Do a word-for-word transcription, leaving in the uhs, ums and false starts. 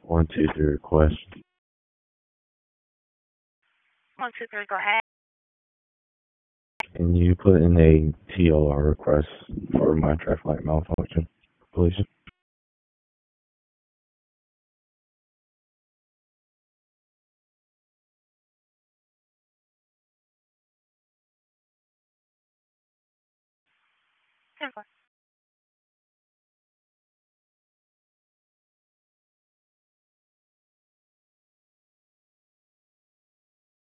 One, two, three request. One, two, three, go ahead. Can you put in a T L R request for my traffic light malfunction, please? Ten four.